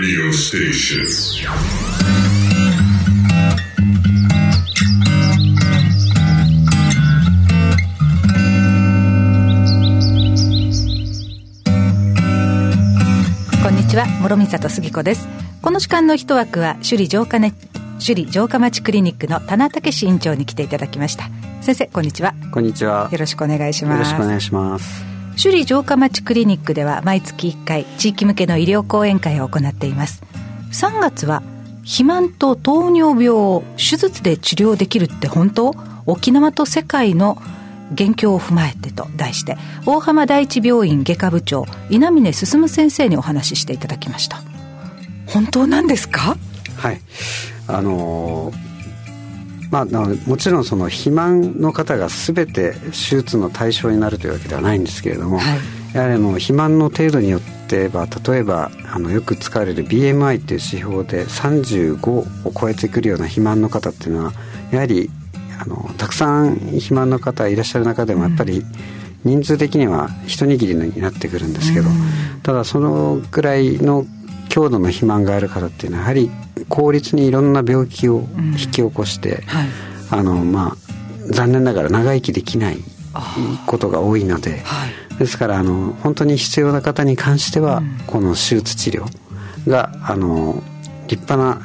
Radio Station。 こんにちは、諸見里杉子です。この時間の一枠は首里城下町クリニックの田名武院長に来ていただきました。先生、こんにちは。 こんにちは。 よろしくお願いします。 よろしくお願いします。 首里城下町クリニックでは毎月1回地域向けの医療講演会を行っています。3月は肥満と糖尿病を手術で治療できるって本当？沖縄と世界の現況を踏まえてと題して、大浜第一病院外科部長稲峰進先生にお話ししていただきました。本当なんですか？ はい、もちろんその肥満の方が全て手術の対象になるというわけではないんですけれども、はい、やはり肥満の程度によっては、例えばよく使われる BMI という指標で35を超えてくるような肥満の方っていうのは、やはりたくさん肥満の方いらっしゃる中でもやっぱり人数的には一握りになってくるんですけど、ただそのくらいの強度の肥満がある方っていうのはやはり効率にいろんな病気を引き起こして、残念ながら長生きできないことが多いので、ですから本当に必要な方に関しては、この手術治療が立派な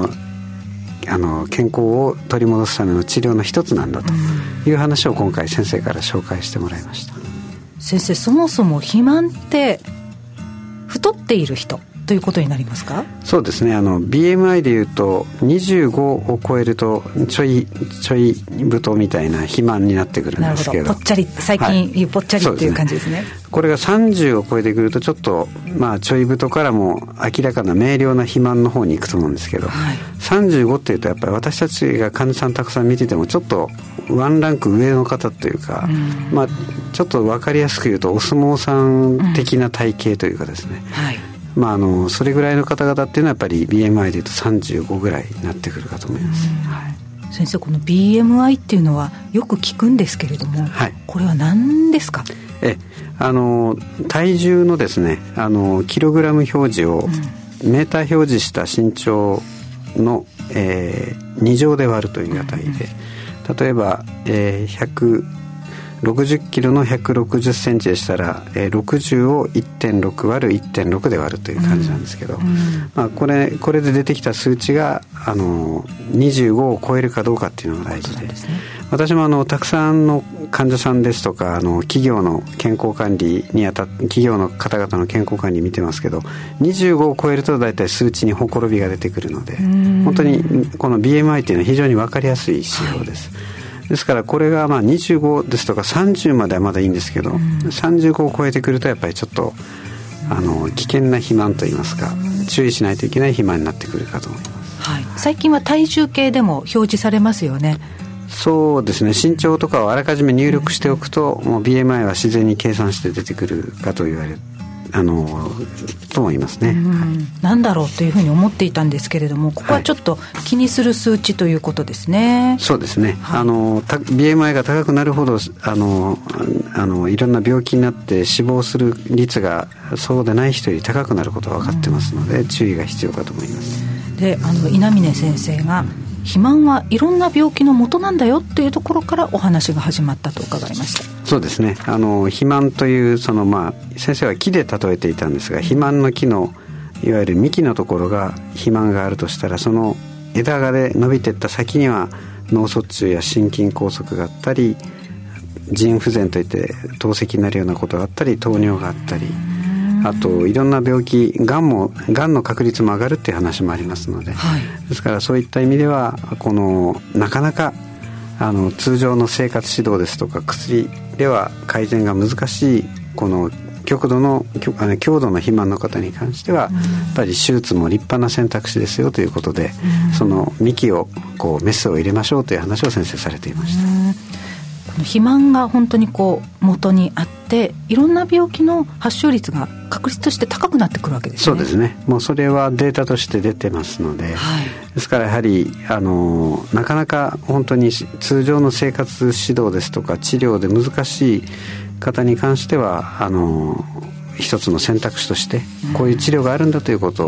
健康を取り戻すための治療の一つなんだという話を今回先生から紹介してもらいました。 先生、そもそも肥満って太っている人ということになりますか？ そうですね。BMI でいうと25を超えるとちょい太みたいな肥満になってくるんですけ ど、 ぽっちゃり、最近言うぽっちゃりっていう感じですね。 これが30を超えてくるとちょっとちょい太からも明らかな明瞭な肥満の方に行くと思うんですけど、35っていうとやっぱり私たちが患者さんたくさん見ててもちょっとワンランク上の方というか、ちょっと分かりやすく言うとお相撲さん的な体型というかですね、それぐらいの方々っていうのはやっぱり BMI でいうと35ぐらいになってくるかと思います。 先生、この BMI っていうのはよく聞くんですけれども、これは何ですか？ 体重のですね、キログラム表示をメーター表示した身長の、2乗で割るという値で、例えば、160キロの160センチでしたら、60を 1.6 割る 1.6 で割るという感じなんですけど、これで出てきた数値が25を超えるかどうかっていうのが大事で、私もたくさんの患者さんですとか企業の健康管理にあたって企業の方々の健康管理見てますけど、25を超えると大体数値にほころびが出てくるので、本当にこの BMI っていうのは非常に分かりやすい指標です。ですからこれが25ですとか30まではまだいいんですけど、35を超えてくるとやっぱりちょっと危険な肥満といいますか、注意しないといけない肥満になってくるかと思います。 最近は体重計でも表示されますよね。 そうですね。身長とかをあらかじめ入力しておくと、もう BMI は自然に計算して出てくるかと言われると思いますね。 なんだろうというふうに思っていたんですけれども、ここはちょっと気にする数値ということですね。 そうですね。BMI が高くなるほどいろんな病気になって死亡する率がそうでない人より高くなることが分かってますので、注意が必要かと思います。 で、稲峰先生が肥満はいろんな病気の元なんだよっていうところからお話が始まったと伺いました。 そうですね。肥満という先生は木で例えていたんですが、肥満の木のいわゆる幹のところが肥満があるとしたら、その枝がで伸びていった先には脳卒中や心筋梗塞があったり、腎不全といって透析になるようなことがあったり、糖尿があったり、あといろんな病気、がんの確率も上がるっていう話もありますので、ですからそういった意味ではなかなか通常の生活指導ですとか薬では改善が難しいこの強度の肥満の方に関しては、やっぱり手術も立派な選択肢ですよということで、その幹をメスを入れましょうという話を先生されていました。 肥満が本当に元にあって、いろんな病気の発症率が確率として高くなってくるわけですね。 そうですね。もうそれはデータとして出てますので、ですからやはりなかなか本当に通常の生活指導ですとか治療で難しい方に関しては一つの選択肢としてこういう治療があるんだということを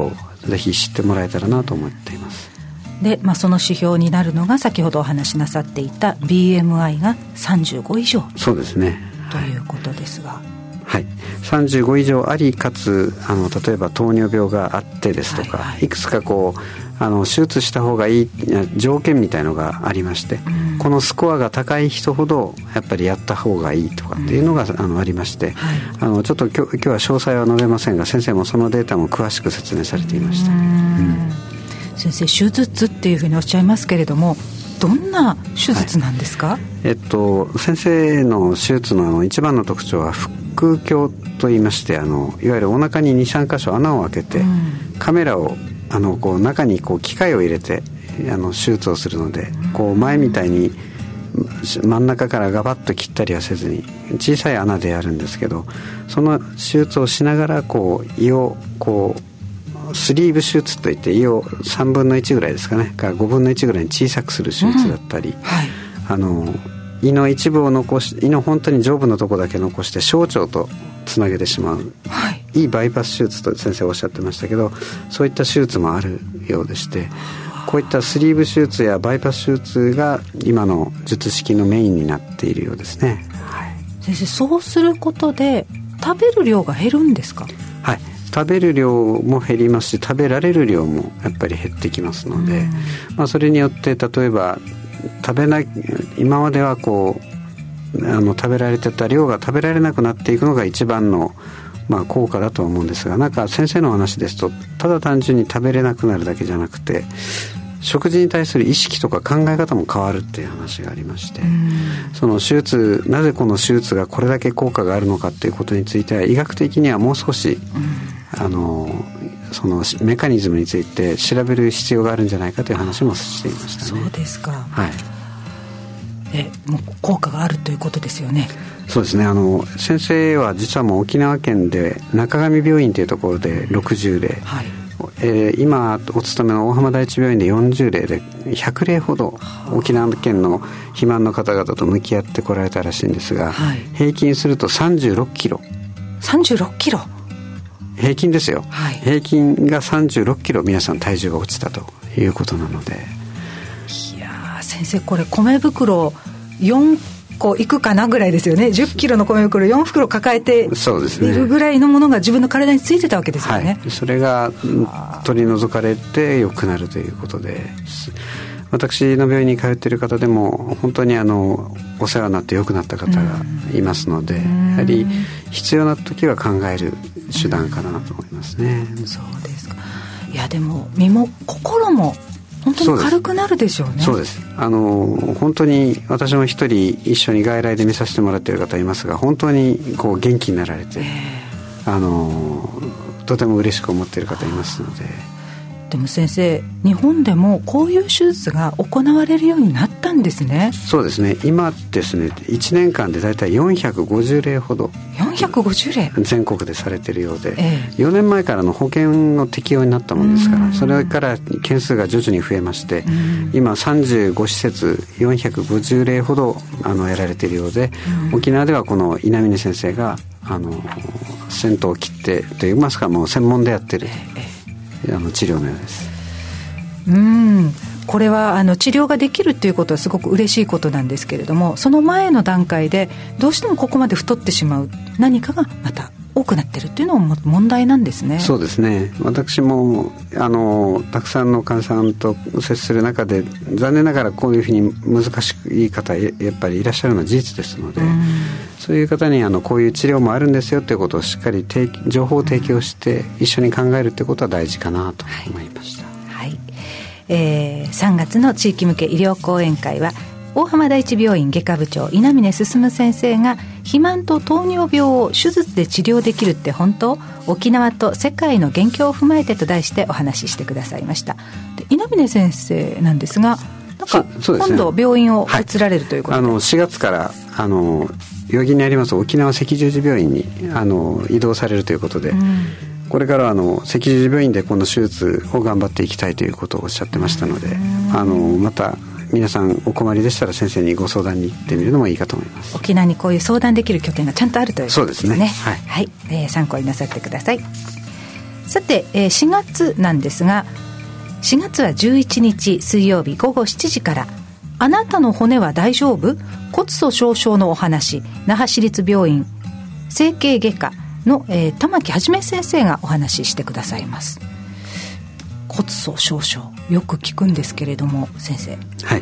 ぜひ知ってもらえたらなと思っています。 で、その指標になるのが先ほどお話しなさっていた BMI が35以上。 そうですね、 ということですが、 はい、35以上ありかつ例えば糖尿病があってですとか、いくつか手術した方がいい条件みたいのがありまして、このスコアが高い人ほどやっぱりやった方がいいとかっていうのがありまして、ちょっと今日は詳細は述べませんが、先生もそのデータも詳しく説明されていました。 先生、手術っていうふうにおっしゃいますけれども、どんな手術なんですか？ 先生の手術の一番の特徴は腹腔といいまして、いわゆるお腹に 2,3 箇所穴を開けて、カメラを中に機械を入れて手術をするので、前みたいに真ん中からガバッと切ったりはせずに小さい穴でやるんですけど、その手術をしながら胃をスリーブ手術といって、胃を3分の1ぐらいですかねから5分の1ぐらいに小さくする手術だったり、胃の一部を残し、胃の本当に上部のところだけ残して小腸とつなげてしまう、いいバイパス手術と先生おっしゃってましたけど、そういった手術もあるようでして、こういったスリーブ手術やバイパス手術が今の術式のメインになっているようですね。 先生、そうすることで食べる量が減るんですか？ はい、食べる量も減りますし、食べられる量もやっぱり減ってきますので、それによって例えば今までは食べられてた量が食べられなくなっていくのが一番の効果だと思うんですが、なんか先生の話ですと、ただ単純に食べれなくなるだけじゃなくて、食事に対する意識とか考え方も変わるっていう話がありまして、その手術、なぜこの手術がこれだけ効果があるのかっていうことについては、医学的にはもう少し、そのメカニズムについて調べる必要があるんじゃないかという話もしていましたね。 そうですか。 はい。 もう効果があるということですよね。 そうですね。先生は実はもう沖縄県で中上病院というところで60例、今お勤めの大浜第一病院で40例で100例ほど沖縄県の肥満の方々と向き合ってこられたらしいんですが、平均すると36キロ。 36キロ平均ですよ。平均が36キロ皆さん体重が落ちたということなので、 いや先生、これ米袋4個いくかなぐらいですよね。10キロの米袋4袋抱えているぐらいのものが自分の体についてたわけですよね。 それが取り除かれて良くなるということで、私の病院に通っている方でも本当にお世話になって良くなった方がいますので、やはり必要な時は考える手段かなと思いますね。 そうですか。いやでも身も心も本当に軽くなるでしょうね。 そうです。本当に私も一人一緒に外来で見させてもらっている方いますが、本当に元気になられて、とても嬉しく思っている方いますので。 でも先生、日本でもこういう手術が行われるようになったんですね。 そうですね。今ですね、1年間でだいたい450例ほど 450例全国でされているようで、4年前からの保険の適用になったものですから、それから件数が徐々に増えまして、今35施設450例ほどやられているようで、沖縄ではこの稲峰先生が先頭を切ってといいますか、もう専門でやってる治療のようです。 これは治療ができるということはすごく嬉しいことなんですけれども、その前の段階でどうしてもここまで太ってしまう何かがまた多くなってるっていうのも問題なんですね。 そうですね。私もたくさんの患者さんと接する中で、残念ながらこういうふうに難しい方やっぱりいらっしゃるのは事実ですので、そういう方にこういう治療もあるんですよということをしっかり情報を提供して一緒に考えるということは大事かなと思いました。 3月の地域向け医療講演会は、大浜第一病院外科部長稲峰進先生が、肥満と糖尿病を手術で治療できるって本当？沖縄と世界の現況を踏まえてと題してお話ししてくださいました。で、稲峰先生なんですが、なんか今度病院を移られるということで、 4月から代々木にあります沖縄赤十字病院に移動されるということで、これからは赤十字病院でこの手術を頑張っていきたいということをおっしゃってましたので、また皆さんお困りでしたら先生にご相談に行ってみるのもいいかと思います。 沖縄にこういう相談できる拠点がちゃんとあるということですね。 そうですね。 参考になさってください。 さて、4月なんですが、4月は11日水曜日午後7時から、あなたの骨は大丈夫？骨粗しょう症のお話、那覇市立病院整形外科の、玉木はじめ先生がお話ししてくださいます。骨粗しょう症、よく聞くんですけれども、先生。 はい、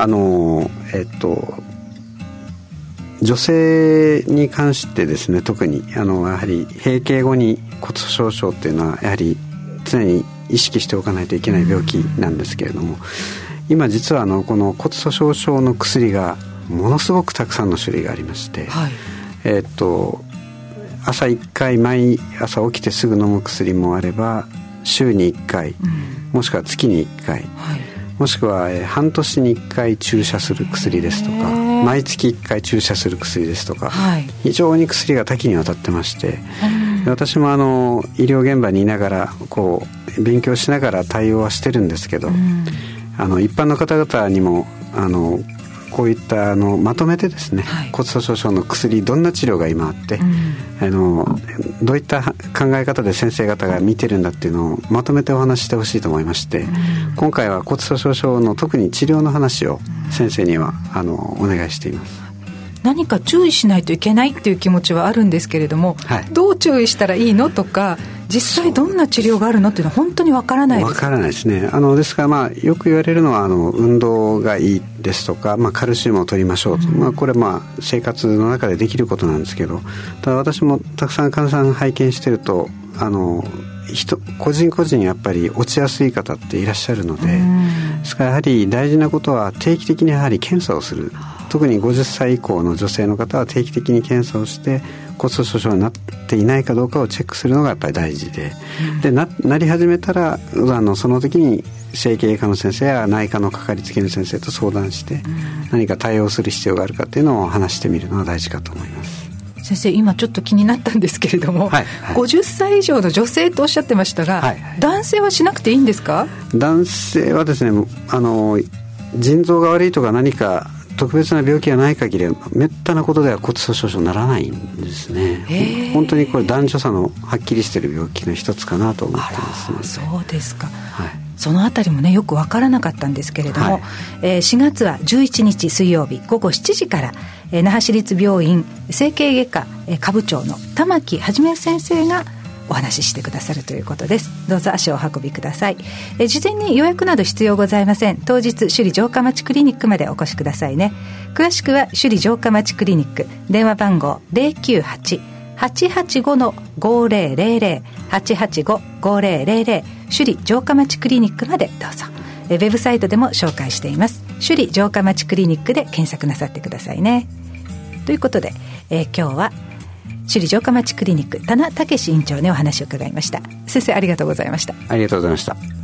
女性に関してですね、特にやはり閉経後に骨粗しょう症っていうのはやはり常に意識しておかないといけない病気なんですけれども、今実はこの骨粗しょう症の薬がものすごくたくさんの種類がありまして、 はい、 朝1回毎朝起きてすぐ飲む薬もあれば、週に1回、もしくは月に1回、はい、もしくは半年に1回注射する薬ですとか、毎月1回注射する薬ですとか、はい、非常に薬が多岐にわたってまして、私も医療現場にいながら勉強しながら対応はしてるんですけど、一般の方々にもこういったまとめてですね、はい、骨粗しょう症の薬、どんな治療が今あって、どういった考え方で先生方が見てるんだっていうのをまとめてお話ししてほしいと思いまして、今回は骨粗しょう症の特に治療の話を先生にはお願いしています。 何か注意しないといけないっていう気持ちはあるんですけれども、はい、どう注意したらいいのとか、実際どんな治療があるのっていうのは本当にわからないです。 わからないですね。ですからよく言われるのは運動がいいですとか、カルシウムを取りましょうと、これ生活の中でできることなんですけど、ただ私もたくさん患者さん拝見してると個人個人やっぱり落ちやすい方っていらっしゃるので、ですからやはり大事なことは定期的にやはり検査をする。特に50歳以降の女性の方は定期的に検査をして骨粗しょう症になっていないかどうかをチェックするのがやっぱり大事で、なり始めたらその時に整形外科の先生や内科のかかりつけの先生と相談して、何か対応する必要があるかっていうのを話してみるのが大事かと思います。 先生、今ちょっと気になったんですけれども、はいはい、50歳以上の女性とおっしゃってましたが、はいはい、男性はしなくていいんですか？ 男性はですね、腎臓が悪いとか何か特別な病気がない限りめったなことでは骨粗しょう症にならないんですね。本当にこれ男女差のはっきりしている病気の一つかなと思ってますので。 そうですか、はい、そのあたりもね、よく分からなかったんですけれども、はい、4月は11日水曜日午後7時から、那覇市立病院整形外科科部長の玉木はじめ先生がお話ししてくださるということです。どうぞ足をお運びください。事前に予約など必要ございません。当日首里城下町クリニックまでお越しくださいね。詳しくは首里城下町クリニック、電話番号 098-885-5000 885-5000 首里城下町クリニックまでどうぞ。ウェブサイトでも紹介しています。首里城下町クリニックで検索なさってくださいね。ということで、今日は首里城下町クリニック、田名武院長にお話を伺いました。先生、ありがとうございました。 ありがとうございました。